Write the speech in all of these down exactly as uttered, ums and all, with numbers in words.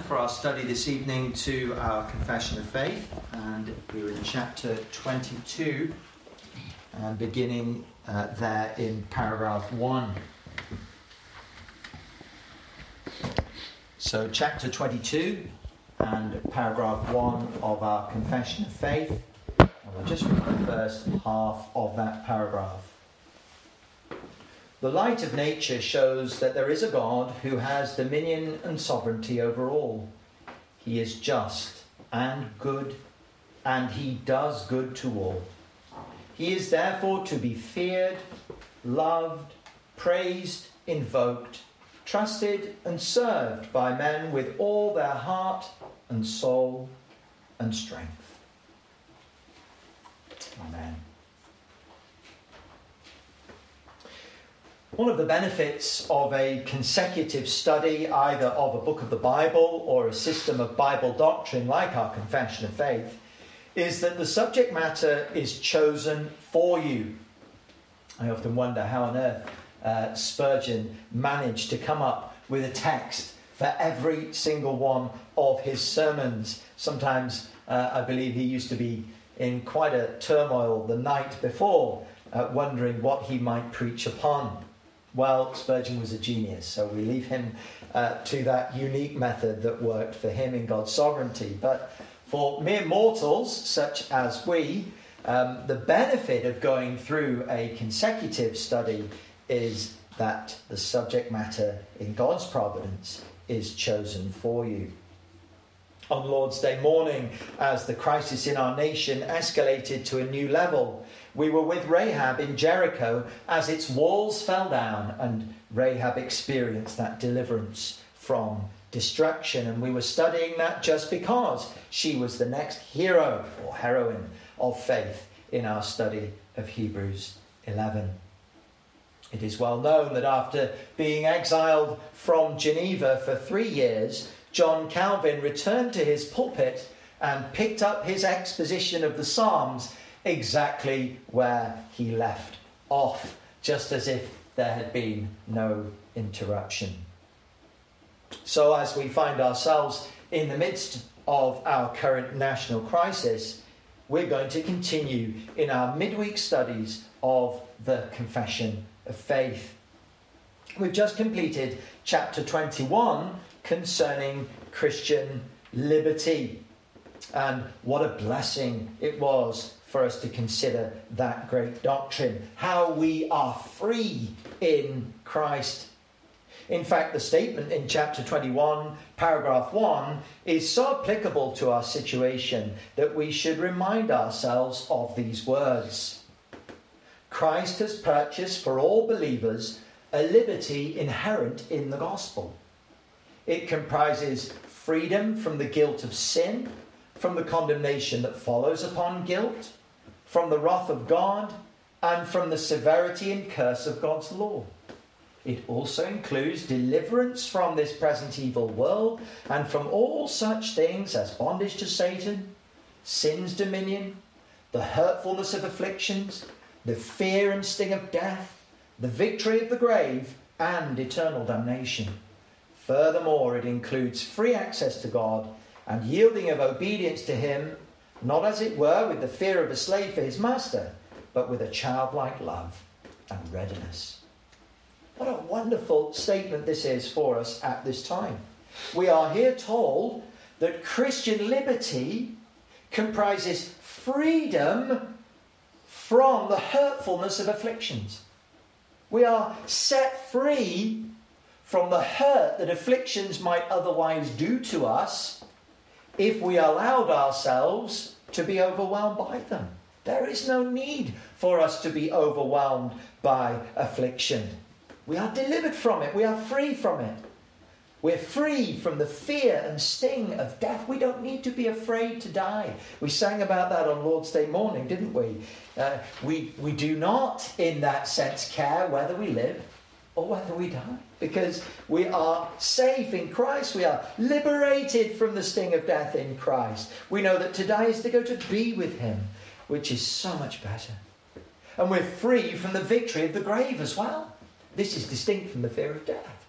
for our study this evening to our Confession of Faith, and we're in chapter twenty-two and beginning uh, there in paragraph one. So chapter twenty-two and paragraph one of our Confession of Faith, and we'll just read the first half of that paragraph. The light of nature shows that there is a God who has dominion and sovereignty over all. He is just and good, and he does good to all. He is therefore to be feared, loved, praised, invoked, trusted and served by men with all their heart and soul and strength. Amen. One of the benefits of a consecutive study, either of a book of the Bible or a system of Bible doctrine like our Confession of Faith, is that the subject matter is chosen for you. I often wonder how on earth uh, Spurgeon managed to come up with a text for every single one of his sermons. Sometimes uh, I believe he used to be in quite a turmoil the night before, uh, wondering what he might preach upon. Well, Spurgeon was a genius, so we leave him uh, to that unique method that worked for him in God's sovereignty. But for mere mortals, such as we, um, the benefit of going through a consecutive study is that the subject matter in God's providence is chosen for you. On Lord's Day morning, as the crisis in our nation escalated to a new level, we were with Rahab in Jericho as its walls fell down and Rahab experienced that deliverance from destruction. And we were studying that just because she was the next hero or heroine of faith in our study of Hebrews eleven. It is well known that after being exiled from Geneva for three years, John Calvin returned to his pulpit and picked up his exposition of the Psalms exactly where he left off, just as if there had been no interruption. So as we find ourselves in the midst of our current national crisis, we're going to continue in our midweek studies of the Confession of Faith. We've just completed chapter twenty-one concerning Christian liberty, and what a blessing it was for us to consider that great doctrine, how we are free in Christ. In fact, the statement in chapter twenty-one, paragraph one, is so applicable to our situation that we should remind ourselves of these words. Christ has purchased for all believers a liberty inherent in the gospel. It comprises freedom from the guilt of sin, from the condemnation that follows upon guilt, from the wrath of God, and from the severity and curse of God's law. It also includes deliverance from this present evil world and from all such things as bondage to Satan, sin's dominion, the hurtfulness of afflictions, the fear and sting of death, the victory of the grave, and eternal damnation. Furthermore, it includes free access to God and yielding of obedience to him, not as it were with the fear of a slave for his master, but with a childlike love and readiness. What a wonderful statement this is for us at this time. We are here told that Christian liberty comprises freedom from the hurtfulness of afflictions. We are set free from the hurt that afflictions might otherwise do to us if we allowed ourselves to be overwhelmed by them. There is no need for us to be overwhelmed by affliction. We are delivered from it. We are free from it. We're free from the fear and sting of death. We don't need to be afraid to die. We sang about that on Lord's Day morning, didn't we? Uh, we, we do not, in that sense, care whether we live or whether we die, because we are safe in Christ. We are liberated from the sting of death in Christ. We know that to die is to go to be with him, which is so much better. And we're free from the victory of the grave as well. This is distinct from the fear of death.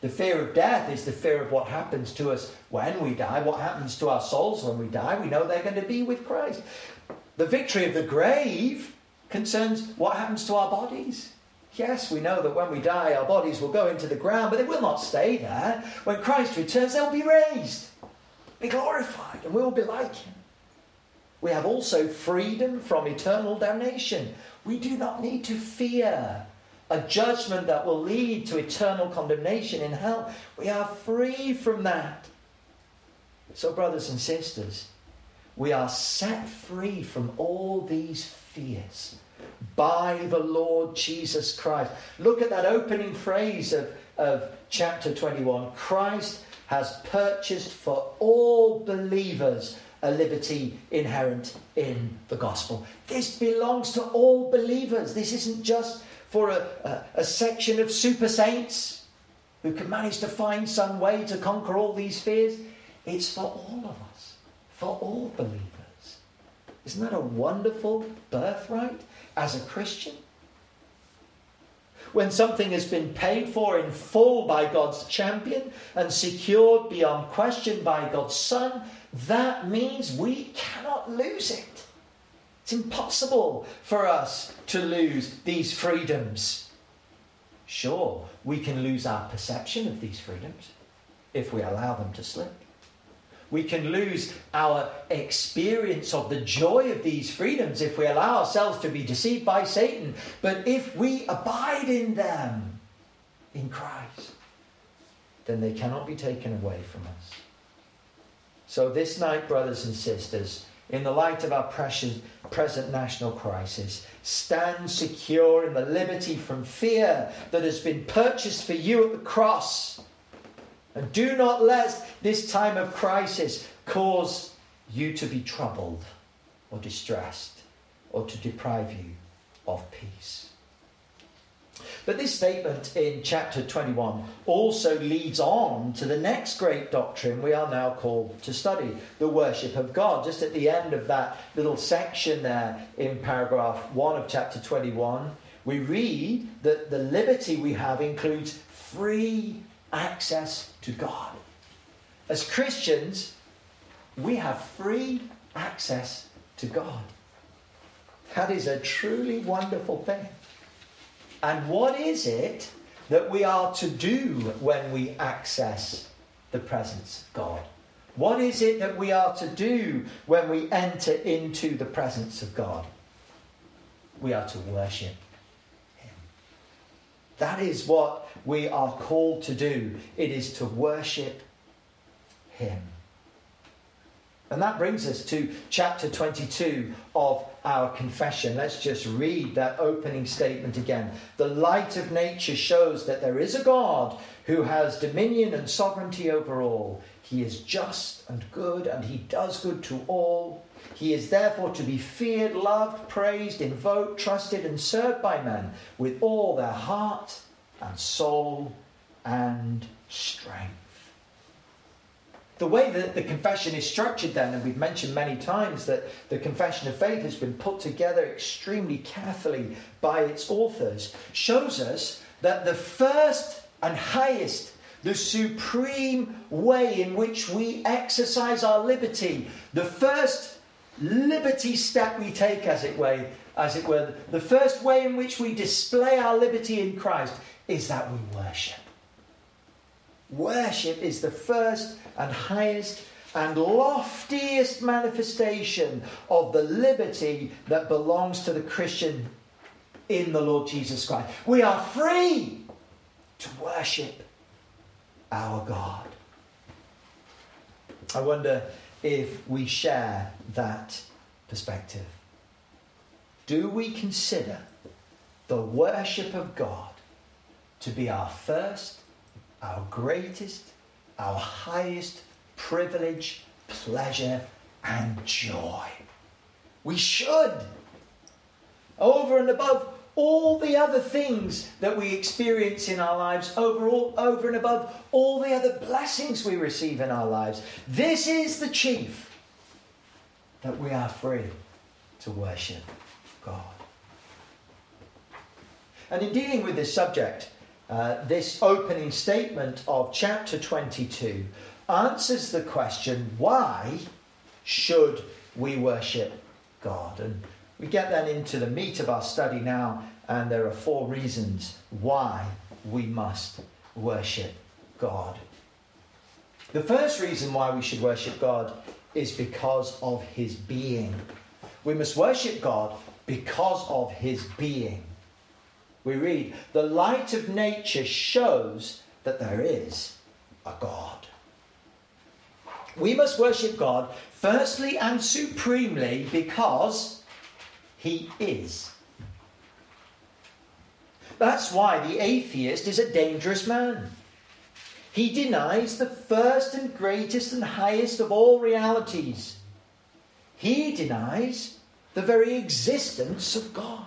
The fear of death is the fear of what happens to us when we die, what happens to our souls when we die. We know they're going to be with Christ. The victory of the grave concerns what happens to our bodies. Yes, we know that when we die, our bodies will go into the ground, but they will not stay there. When Christ returns, they'll be raised, be glorified, and we will be like him. We have also freedom from eternal damnation. We do not need to fear a judgment that will lead to eternal condemnation in hell. We are free from that. So, brothers and sisters, we are set free from all these fears by the Lord Jesus Christ. Look at that opening phrase of, of chapter twenty-one. Christ has purchased for all believers a liberty inherent in the gospel. This belongs to all believers. This isn't just for a, a, a section of super saints who can manage to find some way to conquer all these fears. It's for all of us, for all believers. Isn't that a wonderful birthright as a Christian? When something has been paid for in full by God's champion and secured beyond question by God's Son, that means we cannot lose it. It's impossible for us to lose these freedoms. Sure, we can lose our perception of these freedoms if we allow them to slip. We can lose our experience of the joy of these freedoms if we allow ourselves to be deceived by Satan. But if we abide in them, in Christ, then they cannot be taken away from us. So this night, brothers and sisters, in the light of our precious present national crisis, stand secure in the liberty from fear that has been purchased for you at the cross. And do not let this time of crisis cause you to be troubled or distressed or to deprive you of peace. But this statement in chapter twenty-one also leads on to the next great doctrine we are now called to study, the worship of God. Just at the end of that little section there in paragraph one of chapter twenty-one, we read that the liberty we have includes free access to God. As Christians, we have free access to God. That is a truly wonderful thing. And what is it that we are to do when we access the presence of God? What is it that we are to do when we enter into the presence of God? We are to worship him. That is what we are called to do. It is to worship him. And that brings us to chapter twenty-two of our confession. Let's just read that opening statement again. The light of nature shows that there is a God who has dominion and sovereignty over all. He is just and good, and he does good to all. He is therefore to be feared, loved, praised, invoked, trusted, and served by men with all their heart and soul and strength. The way that the confession is structured then, and we've mentioned many times that the confession of faith has been put together extremely carefully by its authors, shows us that the first and highest, the supreme way in which we exercise our liberty, the first liberty step we take, as it were, as it were, the first way in which we display our liberty in Christ is that we worship. Worship is the first and highest and loftiest manifestation of the liberty that belongs to the Christian in the Lord Jesus Christ. We are free to worship our God. I wonder if we share that perspective. Do we consider the worship of God to be our first, our greatest, our highest privilege, pleasure, and joy? We should. Over and above all the other things that we experience in our lives, over, all, over and above all the other blessings we receive in our lives, this is the chief, that we are free to worship God. And in dealing with this subject, uh, this opening statement of chapter twenty-two answers the question, why should we worship God? And we get then into the meat of our study now, and there are four reasons why we must worship God. The first reason why we should worship God is because of his being. We must worship God because of his being. We read, the light of nature shows that there is a God. We must worship God firstly and supremely because he is. That's why the atheist is a dangerous man. He denies the first and greatest and highest of all realities. He denies the very existence of God.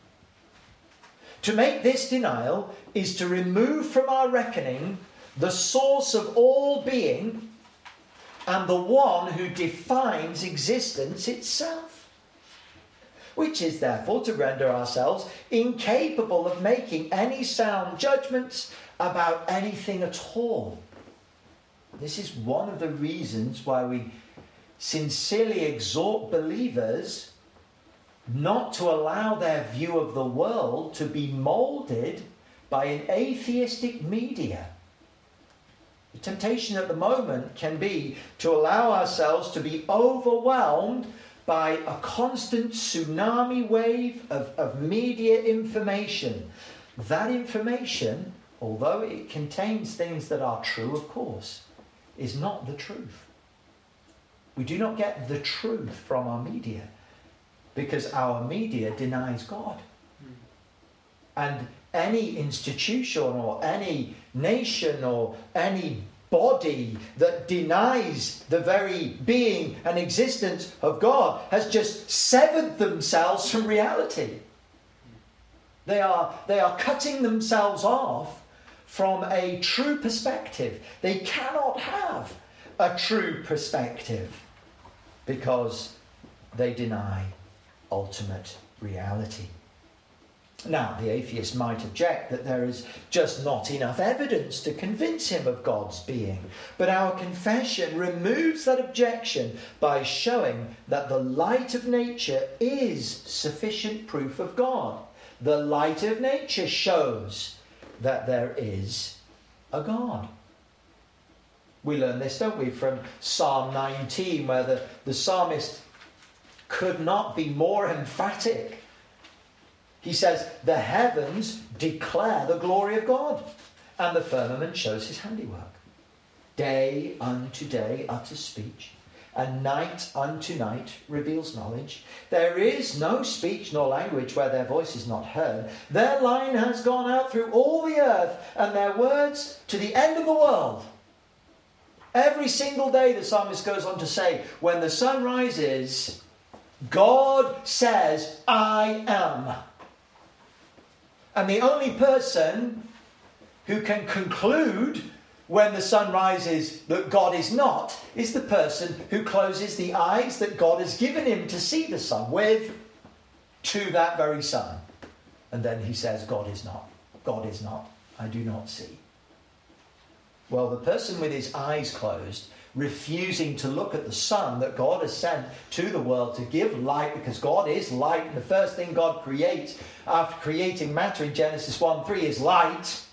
To make this denial is to remove from our reckoning the source of all being and the one who defines existence itself, which is therefore to render ourselves incapable of making any sound judgments about anything at all. This is one of the reasons why we sincerely exhort believers not to allow their view of the world to be moulded by an atheistic media. The temptation at the moment can be to allow ourselves to be overwhelmed by a constant tsunami wave of, of media information. That information, although it contains things that are true, of course, is not the truth. We do not get the truth from our media because our media denies God. Mm. And any institution or any nation or any body that denies the very being and existence of God has just severed themselves from reality. They are, they are cutting themselves off from a true perspective. They cannot have a true perspective because they deny ultimate reality. Now, the atheist might object that there is just not enough evidence to convince him of God's being. But our confession removes that objection by showing that the light of nature is sufficient proof of God. The light of nature shows that there is a God. We learn this, don't we, from Psalm nineteen, where the, the psalmist could not be more emphatic. He says, the heavens declare the glory of God, and the firmament shows his handiwork. Day unto day utters speech, and night unto night reveals knowledge. There is no speech nor language where their voice is not heard. Their line has gone out through all the earth, and their words to the end of the world. Every single day, the psalmist goes on to say, when the sun rises, God says, I am. And the only person who can conclude when the sun rises that God is not is the person who closes the eyes that God has given him to see the sun with to that very sun. And then he says, God is not. God is not. I do not see. Well, the person with his eyes closed, refusing to look at the sun that God has sent to the world to give light, because God is light, and the first thing God creates after creating matter in Genesis one three is light.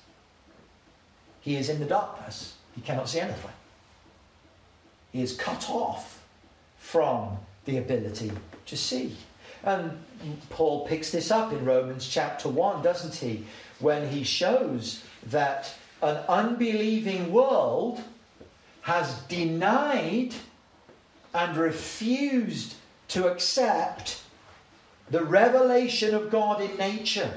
He is in the darkness. He cannot see anything. He is cut off from the ability to see. And Paul picks this up in Romans chapter one, doesn't he? When he shows that an unbelieving world has denied and refused to accept the revelation of God in nature.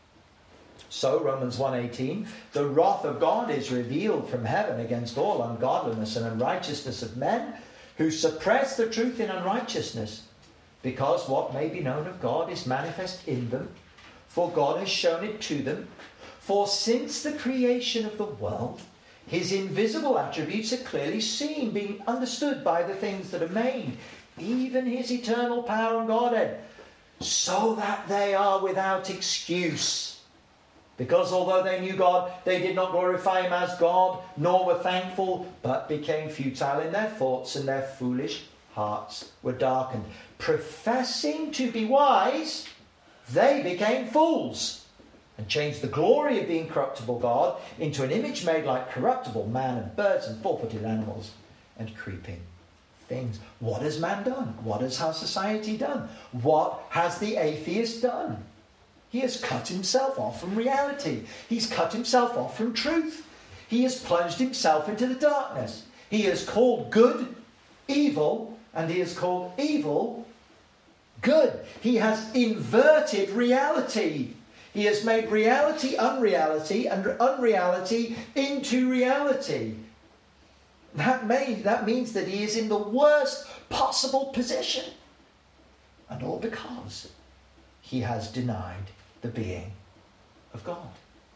So, Romans one eighteen, the wrath of God is revealed from heaven against all ungodliness and unrighteousness of men who suppress the truth in unrighteousness, because what may be known of God is manifest in them, for God has shown it to them. For since the creation of the world, his invisible attributes are clearly seen, being understood by the things that are made, even his eternal power and Godhead, so that they are without excuse. Because although they knew God, they did not glorify him as God, nor were thankful, but became futile in their thoughts, and their foolish hearts were darkened. Professing to be wise, they became fools, and changed the glory of the incorruptible God into an image made like corruptible man and birds and four-footed animals and creeping things. What has man done? What has our society done? What has the atheist done? He has cut himself off from reality. He's cut himself off from truth. He has plunged himself into the darkness. He has called good evil, and he has called evil good. He has inverted reality. He has made reality unreality and unreality into reality. That, may, that means that he is in the worst possible position. And all because he has denied the being of God.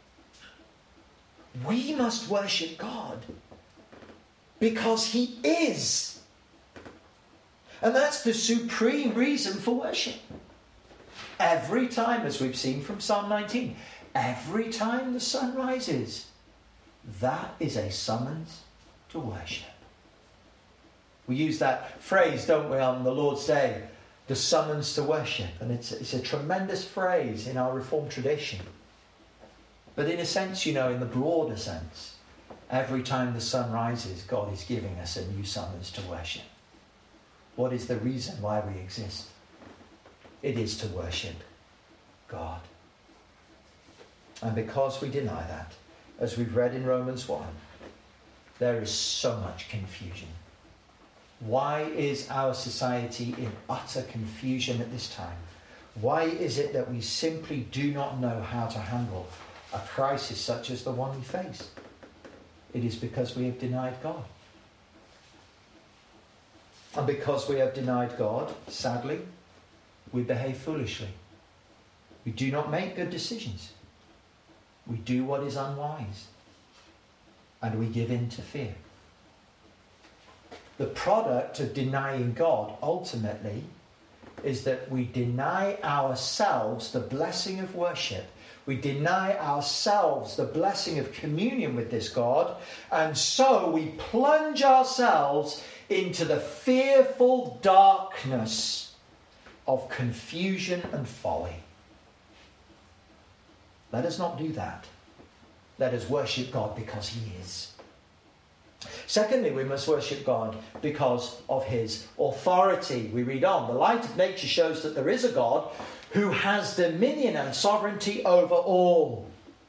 We must worship God because he is. And that's the supreme reason for worship. Every time, as we've seen from Psalm nineteen, every time the sun rises, that is a summons to worship. We use that phrase, don't we, on the Lord's Day, the summons to worship. And it's, it's a tremendous phrase in our Reformed tradition. But in a sense, you know, in the broader sense, every time the sun rises, God is giving us a new summons to worship. What is the reason why we exist? It is to worship God. And because we deny that, as we've read in Romans one, there is so much confusion. Why is our society in utter confusion at this time? Why is it that we simply do not know how to handle a crisis such as the one we face? It is because we have denied God. And because we have denied God, sadly, we behave foolishly. We do not make good decisions. We do what is unwise. And we give in to fear. The product of denying God, ultimately, is that we deny ourselves the blessing of worship. We deny ourselves the blessing of communion with this God. And so we plunge ourselves into the fearful darkness of confusion and folly. Let us not do that. Let us worship God because he is. Secondly, we must worship God because of his authority. We read on. The light of nature shows that there is a God who has dominion and sovereignty over all.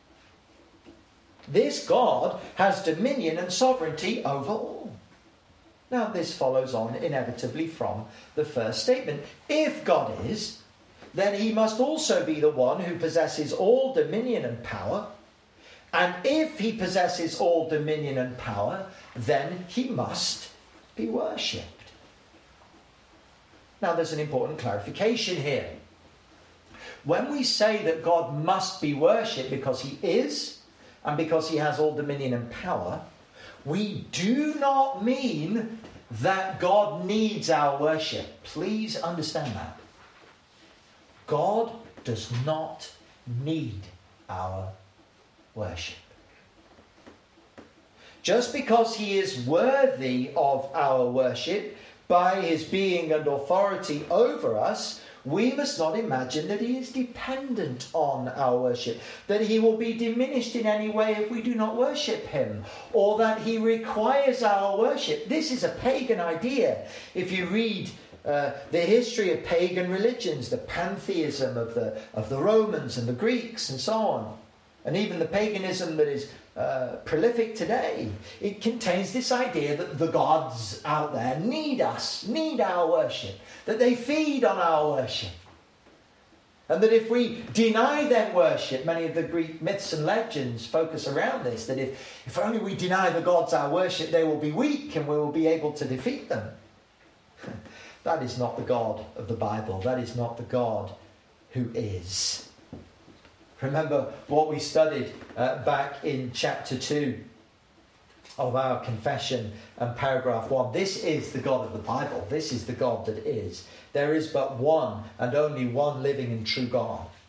This God has dominion and sovereignty over all. Now, this follows on inevitably from the first statement. If God is, then he must also be the one who possesses all dominion and power. And if he possesses all dominion and power, then he must be worshipped. Now, there's an important clarification here. When we say that God must be worshipped because he is, and because he has all dominion and power, we do not mean that God needs our worship. Please understand that. God does not need our worship. Just because he is worthy of our worship by his being and authority over us, we must not imagine that he is dependent on our worship, that he will be diminished in any way if we do not worship him, or that he requires our worship. This is a pagan idea. If you read uh, the history of pagan religions, the pantheism of the, of the Romans and the Greeks and so on, and even the paganism that is uh, prolific today, it contains this idea that the gods out there need us, need our worship, that they feed on our worship. And that if we deny them worship, many of the Greek myths and legends focus around this, that if, if only we deny the gods our worship, they will be weak and we will be able to defeat them. That is not the God of the Bible. That is not the God who is. Remember what we studied uh, back in chapter two of our confession and paragraph one. This is the God of the Bible. This is the God that is. There is but one and only one living and true God.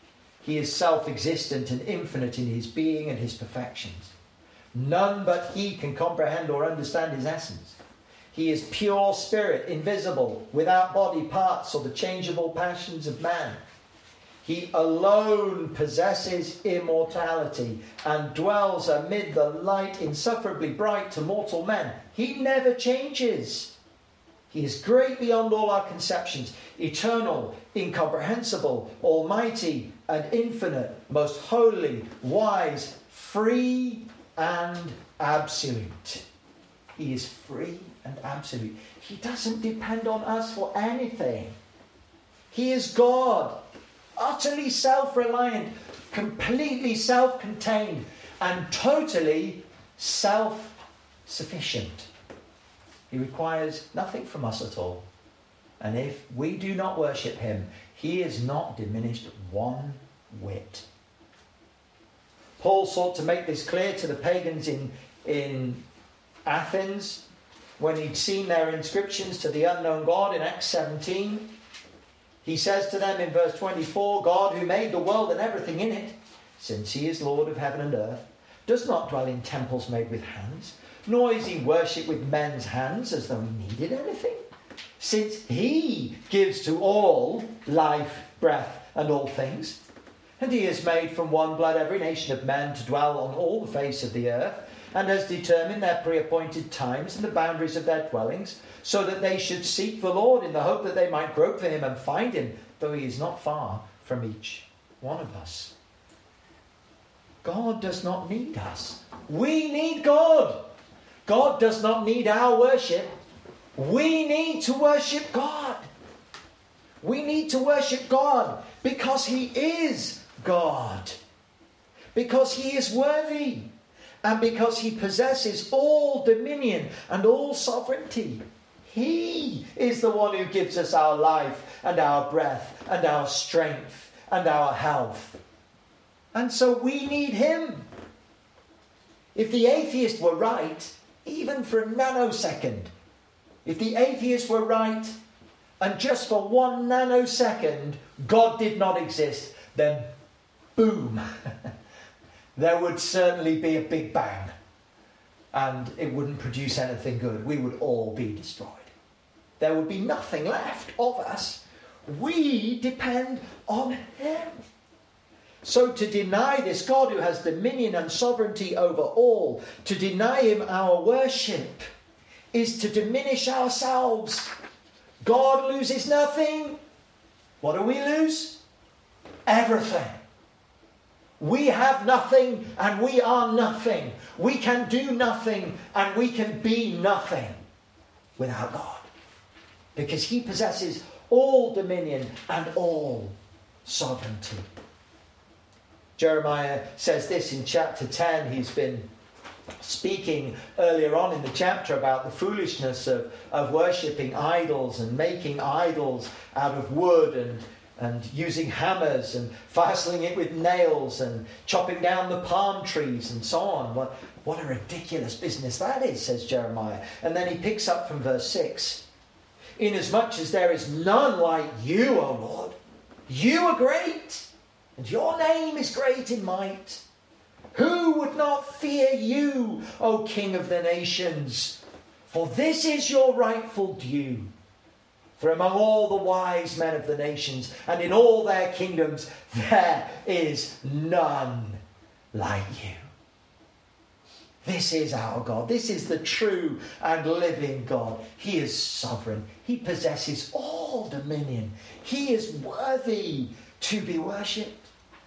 He is self-existent and infinite in his being and his perfections. None but he can comprehend or understand his essence. He is pure spirit, invisible, without body parts or the changeable passions of man. He alone possesses immortality and dwells amid the light insufferably bright to mortal men. He never changes. He is great beyond all our conceptions, eternal, incomprehensible, almighty and infinite, most holy, wise, free and absolute. He is free and absolute. He doesn't depend on us for anything. He is God, utterly self-reliant, completely self-contained, and totally self-sufficient. He requires nothing from us at all. And if we do not worship him, he is not diminished one whit. Paul sought to make this clear to the pagans in, in Athens when he'd seen their inscriptions to the unknown God in Acts seventeen. He says to them in verse twenty-four, God who made the world and everything in it, since he is Lord of heaven and earth, does not dwell in temples made with hands, nor is he worshipped with men's hands as though he needed anything, since he gives to all life, breath, and all things. And he has made from one blood every nation of men to dwell on all the face of the earth, and has determined their pre-appointed times and the boundaries of their dwellings, so that they should seek the Lord in the hope that they might grope for him and find him, though he is not far from each one of us. God does not need us. We need God. God does not need our worship. We need to worship God. We need to worship God because he is God. Because he is worthy. And because he possesses all dominion and all sovereignty. He is the one who gives us our life and our breath and our strength and our health. And so we need him. If the atheist were right, even for a nanosecond, if the atheist were right, and just for one nanosecond, God did not exist, then boom, there would certainly be a big bang. And it wouldn't produce anything good. We would all be destroyed. There would be nothing left of us. We depend on him. So to deny this God who has dominion and sovereignty over all, to deny him our worship, is to diminish ourselves. God loses nothing. What do we lose? Everything. We have nothing and we are nothing. We can do nothing and we can be nothing without God. Because he possesses all dominion and all sovereignty. Jeremiah says this in chapter ten. He's been speaking earlier on in the chapter about the foolishness of, of worshipping idols and making idols out of wood and, and using hammers and fastening it with nails and chopping down the palm trees and so on. What, what a ridiculous business that is, says Jeremiah. And then he picks up from verse six. Inasmuch as there is none like you, O Lord, you are great, and your name is great in might. Who would not fear you, O King of the nations? For this is your rightful due. For among all the wise men of the nations, and in all their kingdoms, there is none like you. This is our God. This is the true and living God. He is sovereign. He possesses all dominion. He is worthy to be worshipped.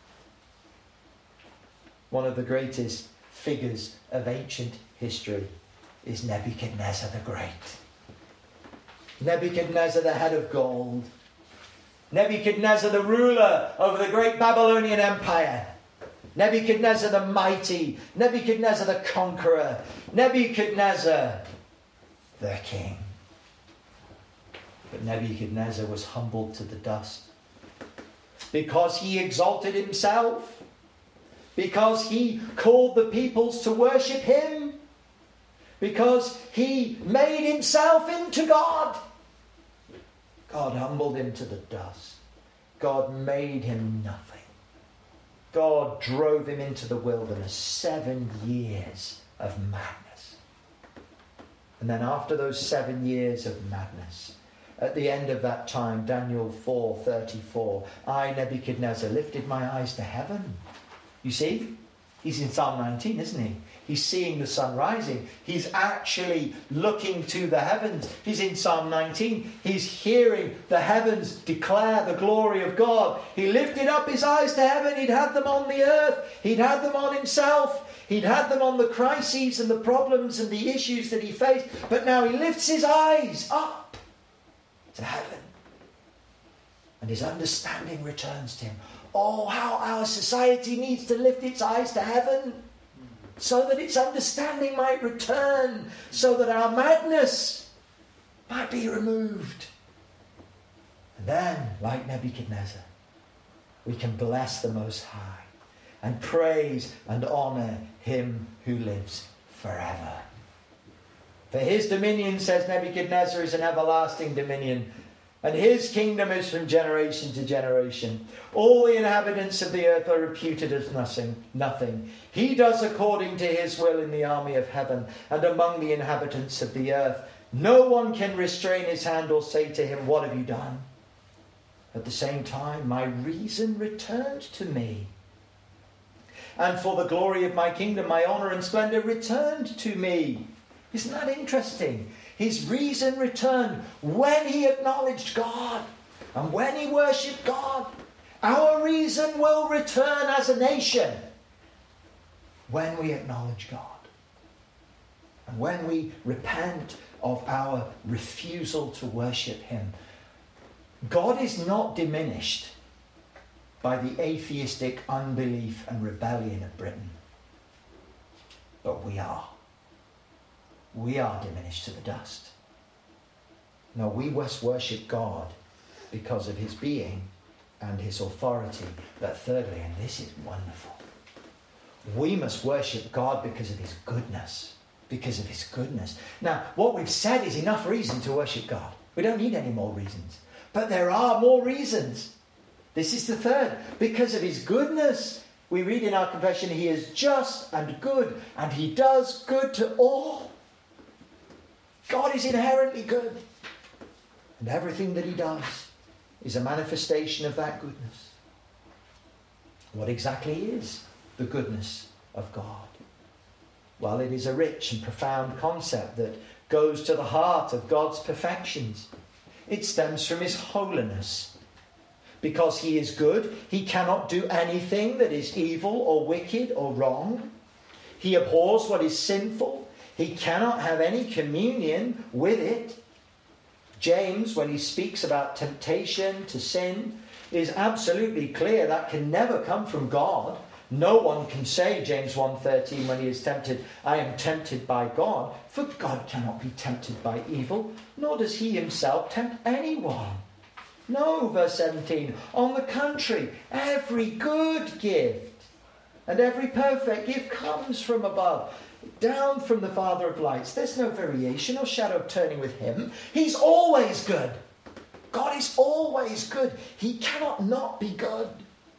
One of the greatest figures of ancient history is Nebuchadnezzar the Great. Nebuchadnezzar the head of gold. Nebuchadnezzar the ruler over the great Babylonian Empire. Nebuchadnezzar the mighty. Nebuchadnezzar the conqueror. Nebuchadnezzar the king. But Nebuchadnezzar was humbled to the dust because he exalted himself, because he called the peoples to worship him, because he made himself into God. God humbled him to the dust. God made him nothing. God drove him into the wilderness. Seven years of madness. And then after those seven years of madness, at the end of that time, Daniel four thirty-four, I, Nebuchadnezzar, lifted my eyes to heaven. You see, he's in Psalm nineteen, isn't he? He's seeing the sun rising. He's actually looking to the heavens. He's in Psalm nineteen. He's hearing the heavens declare the glory of God. He lifted up his eyes to heaven. He'd had them on the earth. He'd had them on himself. He'd had them on the crises and the problems and the issues that he faced. But now he lifts his eyes up to heaven. And his understanding returns to him. Oh, how our society needs to lift its eyes to heaven, so that its understanding might return, so that our madness might be removed. And then, like Nebuchadnezzar, we can bless the Most High and praise and honour him who lives forever. For his dominion, says Nebuchadnezzar, is an everlasting dominion, and his kingdom is from generation to generation. All the inhabitants of the earth are reputed as nothing. Nothing. He does according to his will in the army of heaven and among the inhabitants of the earth. No one can restrain his hand or say to him, what have you done? At the same time, my reason returned to me. And for the glory of my kingdom, my honour and splendour returned to me. Isn't that interesting? His reason returned when he acknowledged God and when he worshipped God. Our reason will return as a nation when we acknowledge God and when we repent of our refusal to worship him. God is not diminished by the atheistic unbelief and rebellion of Britain, but we are. We are diminished to the dust. No, we must worship God because of his being and his authority. But thirdly, and this is wonderful, we must worship God because of his goodness. Because of his goodness. Now, what we've said is enough reason to worship God. We don't need any more reasons. But there are more reasons. This is the third. Because of his goodness. We read in our confession, he is just and good, and he does good to all. God is inherently good. And everything that he does is a manifestation of that goodness. What exactly is the goodness of God? Well, it is a rich and profound concept that goes to the heart of God's perfections. It stems from his holiness. Because he is good, he cannot do anything that is evil or wicked or wrong. He abhors what is sinful. He cannot have any communion with it. James, when he speaks about temptation to sin, is absolutely clear that can never come from God. No one can say, James one thirteen, when he is tempted, I am tempted by God. For God cannot be tempted by evil, nor does he himself tempt anyone. No, verse seventeen, on the contrary, every good gift and every perfect gift comes from above, down from the Father of lights. There's no variation or shadow of turning with him. He's always good. God is always good. He cannot not be good.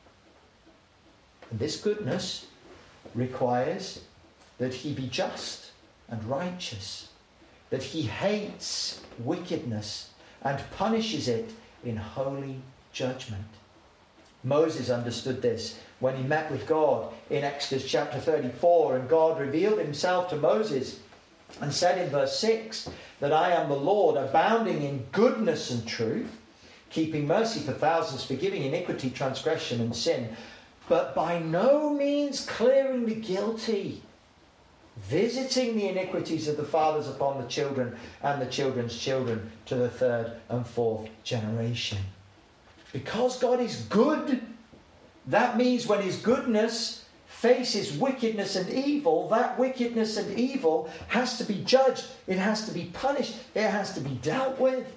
And this goodness requires that he be just and righteous, that he hates wickedness and punishes it in holy judgment. Moses understood this when he met with God in Exodus chapter thirty-four, and God revealed himself to Moses and said in verse six that I am the Lord, abounding in goodness and truth, keeping mercy for thousands, forgiving iniquity, transgression and sin, but by no means clearing the guilty, visiting the iniquities of the fathers upon the children and the children's children to the third and fourth generation. Because God is good, that means when his goodness faces wickedness and evil, that wickedness and evil has to be judged. It has to be punished. It has to be dealt with.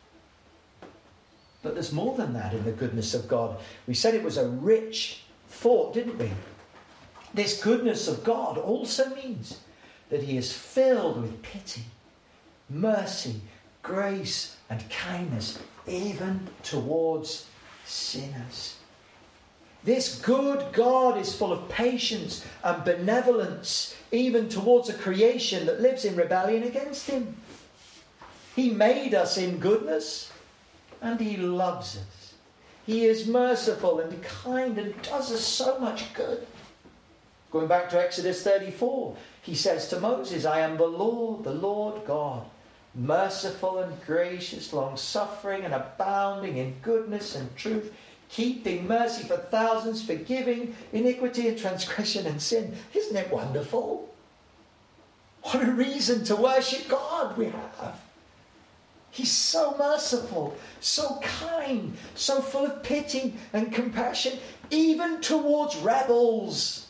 But there's more than that in the goodness of God. We said it was a rich thought, didn't we? This goodness of God also means that he is filled with pity, mercy, grace, and kindness, even towards sinners. This good God is full of patience and benevolence, even towards a creation that lives in rebellion against him. He made us in goodness, and he loves us. He is merciful and kind and does us so much good. Going back to Exodus thirty-four, he says to Moses, I am the Lord, the Lord God, merciful and gracious, long-suffering and abounding in goodness and truth, keeping mercy for thousands, forgiving iniquity and transgression and sin. Isn't it wonderful? What a reason to worship God we have. He's so merciful, so kind, so full of pity and compassion, even towards rebels.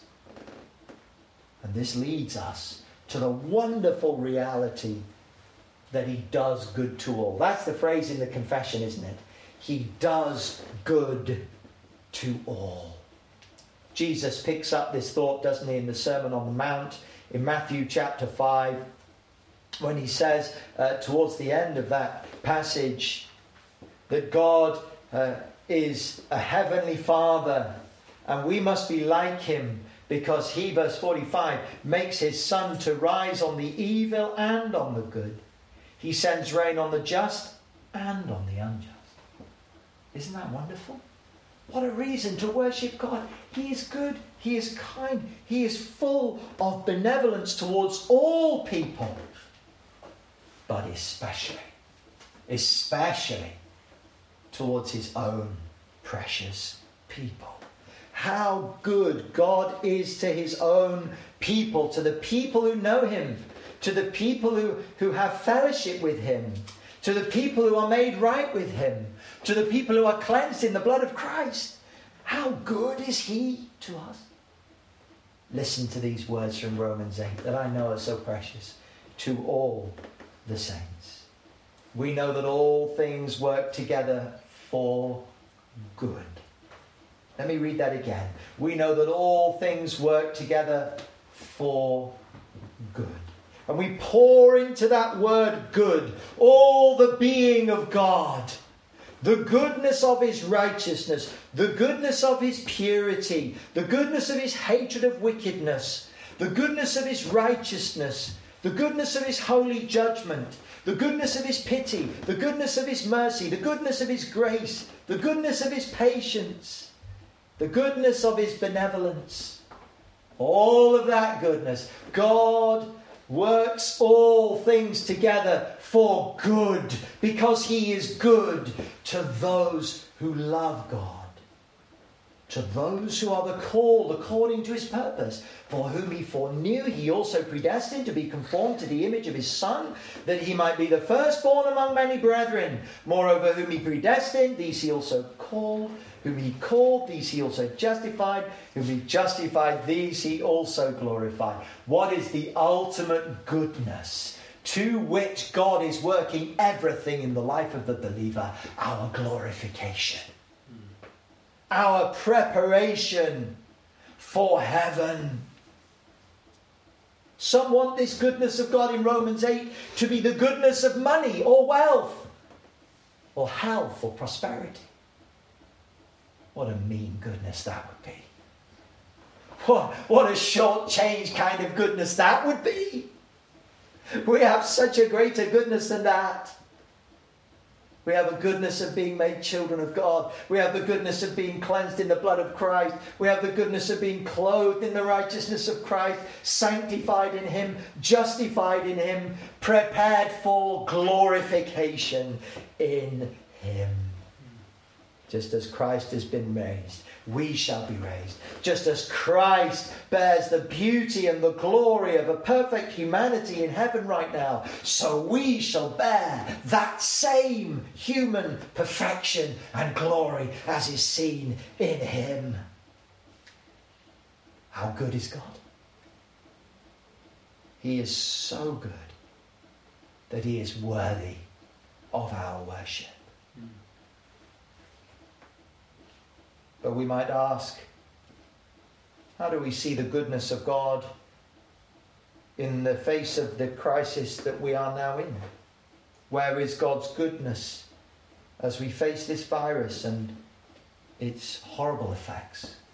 And this leads us to the wonderful reality that he does good to all. That's the phrase in the confession, isn't it? He does good to all. Jesus picks up this thought, doesn't he, in the Sermon on the Mount in Matthew chapter five, when he says uh, towards the end of that passage that God uh, is a heavenly Father and we must be like him because he, verse forty-five, makes his sun to rise on the evil and on the good. He sends rain on the just and on the unjust. Isn't that wonderful? What a reason to worship God. He is good. He is kind. He is full of benevolence towards all people. But especially, especially towards his own precious people. How good God is to his own people, to the people who know him, to the people who, who have fellowship with him, to the people who are made right with him, to the people who are cleansed in the blood of Christ. How good is he to us? Listen to these words from Romans eight that I know are so precious. To all the saints. We know that all things work together for good. Let me read that again. We know that all things work together for good. And we pour into that word good all the being of God. The goodness of his righteousness, the goodness of his purity, the goodness of his hatred of wickedness, the goodness of his righteousness, the goodness of his holy judgment, the goodness of his pity, the goodness of his mercy, the goodness of his grace, the goodness of his patience, the goodness of his benevolence. All of that goodness. God works all things together for good, because he is good to those who love God, to those who are the called according to his purpose, for whom he foreknew he also predestined to be conformed to the image of his Son, that he might be the firstborn among many brethren. Moreover, whom he predestined, these he also called. Whom he called, these he also justified. Whom he justified, these he also glorified. What is the ultimate goodness to which God is working everything in the life of the believer? Our glorification. Mm. Our preparation for heaven. Some want this goodness of God in Romans eight to be the goodness of money or wealth or health or prosperity. What a mean goodness that would be. What, what a short-changed kind of goodness that would be. We have such a greater goodness than that. We have a goodness of being made children of God. We have the goodness of being cleansed in the blood of Christ. We have the goodness of being clothed in the righteousness of Christ, sanctified in him, justified in him, prepared for glorification in him. Just as Christ has been raised, we shall be raised. Just as Christ bears the beauty and the glory of a perfect humanity in heaven right now, so we shall bear that same human perfection and glory as is seen in him. How good is God? He is so good that he is worthy of our worship. But we might ask, how do we see the goodness of God in the face of the crisis that we are now in? Where is God's goodness as we face this virus and its horrible effects?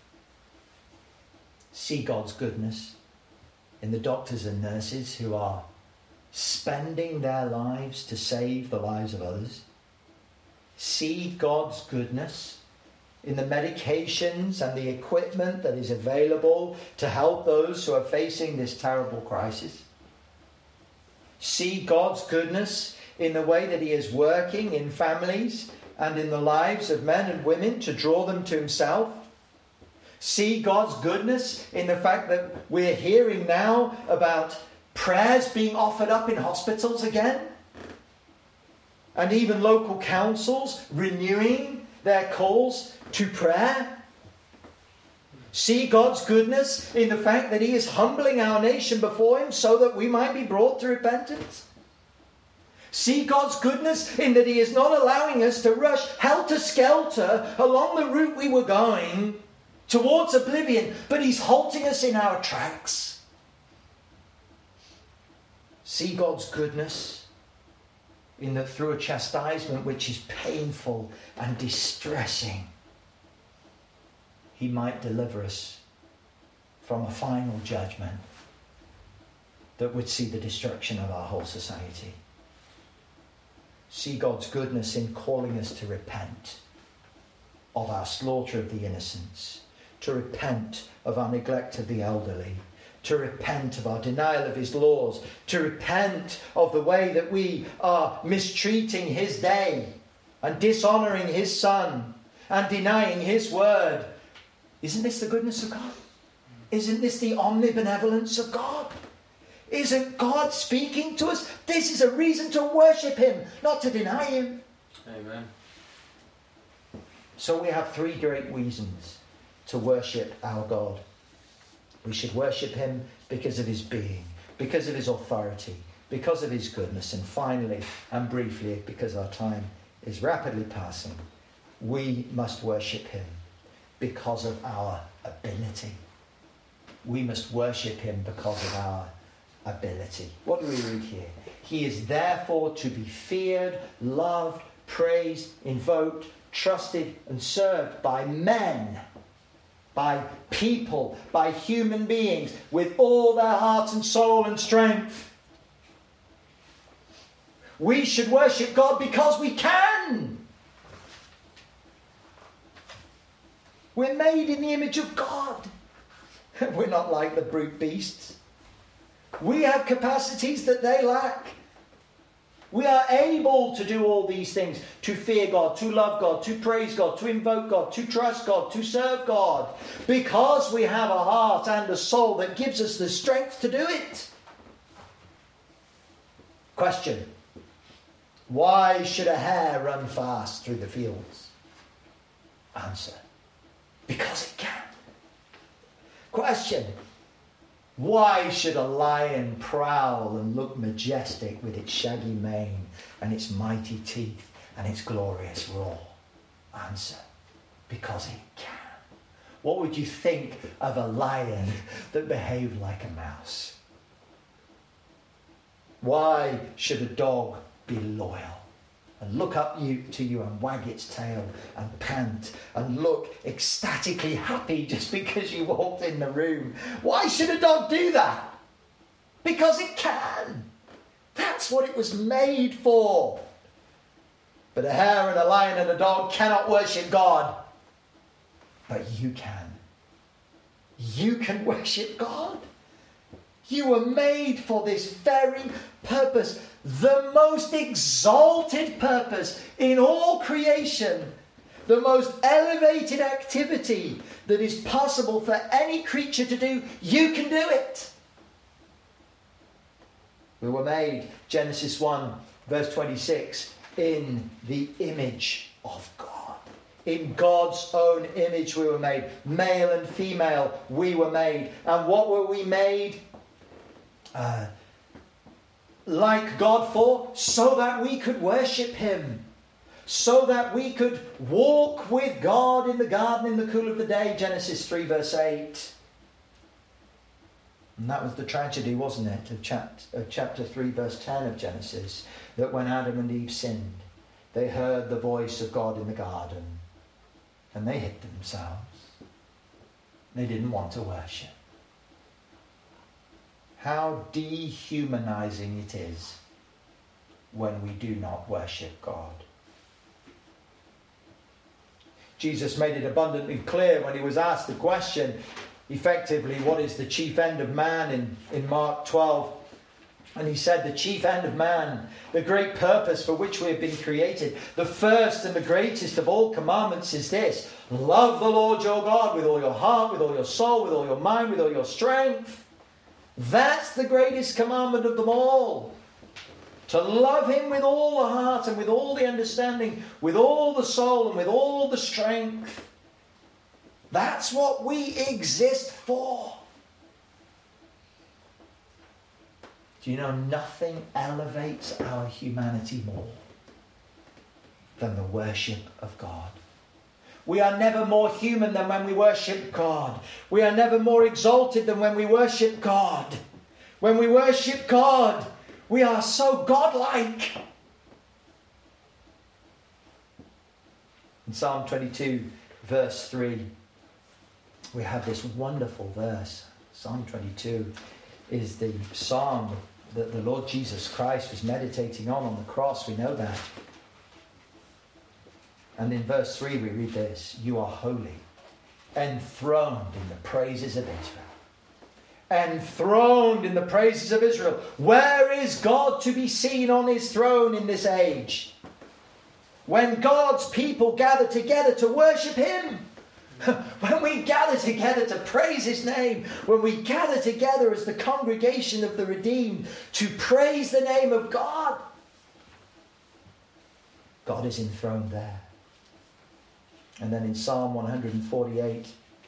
See God's goodness in the doctors and nurses who are spending their lives to save the lives of others. See God's goodness in the medications and the equipment that is available to help those who are facing this terrible crisis. See God's goodness in the way that he is working in families and in the lives of men and women to draw them to himself. See God's goodness in the fact that we're hearing now about prayers being offered up in hospitals again. And even local councils renewing their calls to prayer. See God's goodness in the fact that he is humbling our nation before him so that we might be brought to repentance. See God's goodness in that he is not allowing us to rush helter-skelter along the route we were going towards oblivion, but he's halting us in our tracks. See God's goodness in that through a chastisement which is painful and distressing, he might deliver us from a final judgment that would see the destruction of our whole society. See God's goodness in calling us to repent of our slaughter of the innocents, to repent of our neglect of the elderly, to repent of our denial of his laws, to repent of the way that we are mistreating his day and dishonouring his son and denying his word. Isn't this the goodness of God? Isn't this the omnibenevolence of God? Isn't God speaking to us? This is a reason to worship him, not to deny him. Amen. So we have three great reasons to worship our God. We should worship him because of his being, because of his authority, because of his goodness, and finally, and briefly, because our time is rapidly passing, we must worship him because of our ability. We must worship him because of our ability. What do we read here? He is therefore to be feared, loved, praised, invoked, trusted, and served by men, by people, by human beings, with all their heart and soul and strength. We should worship God because we can. We're made in the image of God. We're not like the brute beasts. We have capacities that they lack. We are able to do all these things, to fear God, to love God, to praise God, to invoke God, to trust God, to serve God, because we have a heart and a soul that gives us the strength to do it. Question: why should a hare run fast through the fields? Answer: because it can. Question: why should a lion prowl and look majestic with its shaggy mane and its mighty teeth and its glorious roar? Answer: because it can. What would you think of a lion that behaved like a mouse? Why should a dog be loyal and look up you, to you and wag its tail and pant and look ecstatically happy just because you walked in the room? Why should a dog do that? Because it can. That's what it was made for. But a hare and a lion and a dog cannot worship God. But you can. You can worship God. You were made for this very purpose. The most exalted purpose in all creation, the most elevated activity that is possible for any creature to do, you can do it. We were made, Genesis one, verse twenty-six, in the image of God. In God's own image we were made. Male and female we were made. And what were we made? Uh, like God for, so that we could worship him, so that we could walk with God in the garden in the cool of the day, Genesis three verse eight. And that was the tragedy, wasn't it, of chapter, of chapter three verse ten of Genesis, that when Adam and Eve sinned, they heard the voice of God in the garden and they hid themselves. They didn't want to worship. how dehumanizing it is when we do not worship God. Jesus made it abundantly clear when he was asked the question, effectively, what is the chief end of man in, in Mark twelve? And he said, the chief end of man, the great purpose for which we have been created, the first and the greatest of all commandments is this: love the Lord your God with all your heart, with all your soul, with all your mind, with all your strength. That's the greatest commandment of them all. To love him with all the heart and with all the understanding, with all the soul and with all the strength. That's what we exist for. Do you know nothing elevates our humanity more than the worship of God? We are never more human than when we worship God. We are never more exalted than when we worship God. When we worship God, we are so godlike. In Psalm twenty-two, verse three, we have this wonderful verse. Psalm twenty-two is the psalm that the Lord Jesus Christ was meditating on on the cross. We know that. And in verse three we read this: you are holy, enthroned in the praises of Israel. Enthroned in the praises of Israel. Where is God to be seen on his throne in this age? When God's people gather together to worship him. When we gather together to praise his name. When we gather together as the congregation of the redeemed to praise the name of God. God is enthroned there. And then in Psalm one forty-eight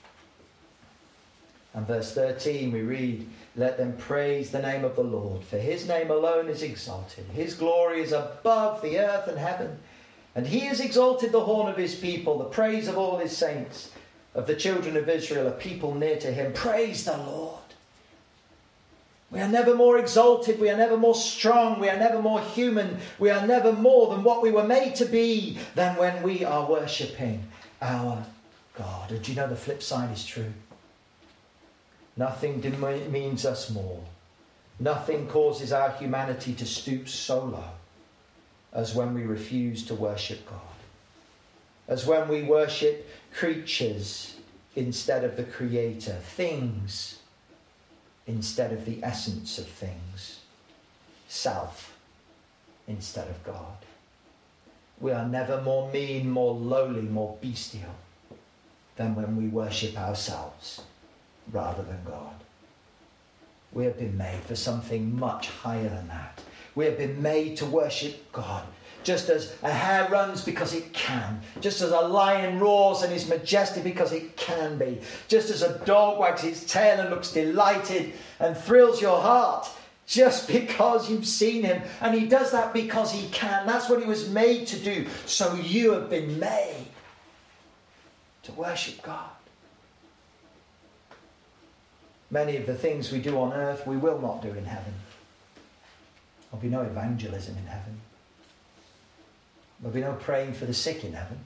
and verse thirteen we read, let them praise the name of the Lord, for his name alone is exalted. His glory is above the earth and heaven. And he has exalted the horn of his people, the praise of all his saints, of the children of Israel, a people near to him. Praise the Lord. We are never more exalted. We are never more strong. We are never more human. We are never more than what we were made to be than when we are worshipping our God. And do you know the flip side is true? Nothing demeans us more. Nothing causes our humanity to stoop so low as when we refuse to worship God. As when we worship creatures instead of the Creator, things instead of the essence of things, self instead of God. We are never more mean, more lowly, more bestial than when we worship ourselves rather than God. We have been made for something much higher than that. We have been made to worship God. Just as a hare runs because it can. Just as a lion roars and is majestic because it can be. Just as a dog wags its tail and looks delighted and thrills your heart. Just because you've seen him. And he does that because he can. That's what he was made to do. So you have been made to worship God. Many of the things we do on earth we will not do in heaven. There'll be no evangelism in heaven. There'll be no praying for the sick in heaven.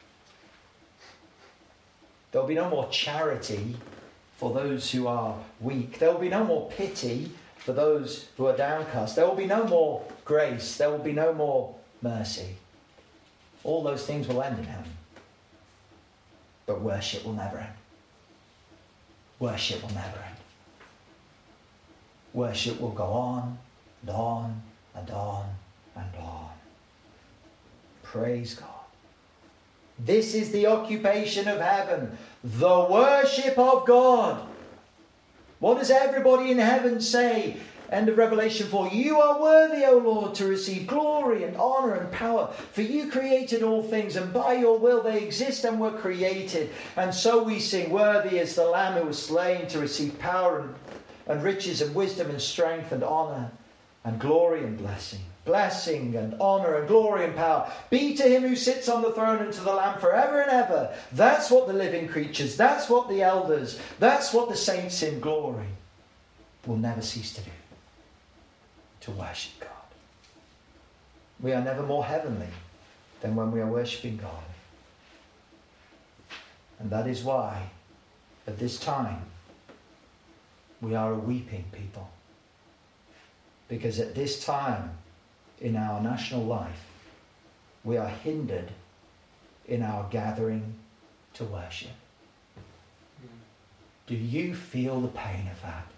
There'll be no more charity for those who are weak. There will be no more pity for those who are downcast. There will be no more grace. There will be no more mercy. All those things will end in heaven. But worship will never end. Worship will never end. Worship will go on and on and on and on. Praise God. This is the occupation of heaven, the worship of God. What does everybody in heaven say? End of Revelation four. You are worthy, O Lord, to receive glory and honor and power, for you created all things, and by your will they exist and were created. And so we sing, worthy is the Lamb who was slain to receive power and, and riches and wisdom and strength and honor and glory and blessing. Blessing and honor and glory and power be to him who sits on the throne and to the Lamb forever and ever. That's what the living creatures, that's what the elders, that's what the saints in glory will never cease to do. To worship God. We are never more heavenly than when we are worshipping God. And that is why at this time we are a weeping people. Because at this time in our national life, we are hindered in our gathering to worship. Do you feel the pain of that?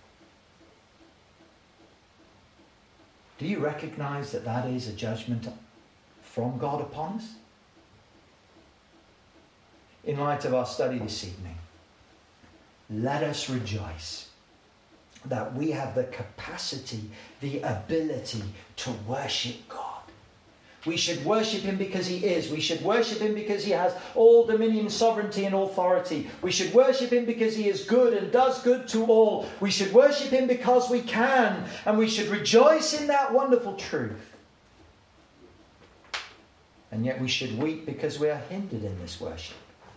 Do you recognize that that is a judgment from God upon us? In light of our study this evening, let us rejoice that we have the capacity, the ability to worship God. We should worship him because he is. We should worship him because he has all dominion, sovereignty and authority. We should worship him because he is good and does good to all. We should worship him because we can. And we should rejoice in that wonderful truth. And yet we should weep because we are hindered in this worship.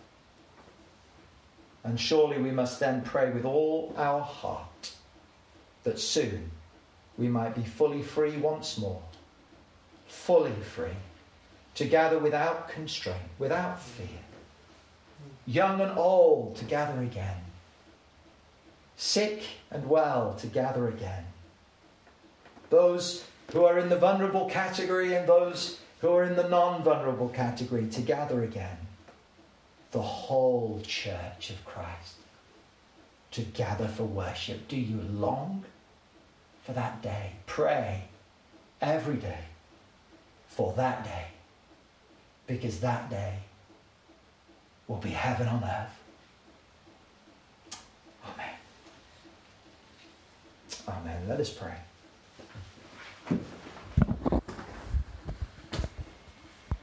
And surely we must then pray with all our heart that soon we might be fully free once more. Fully free to gather without constraint, without fear. Young and old to gather again. Sick and well to gather again. Those who are in the vulnerable category and those who are in the non-vulnerable category to gather again. The whole church of Christ to gather for worship. Do you long for that day? Pray every day for that day, because that day will be heaven on earth. Amen. Amen. Let us pray.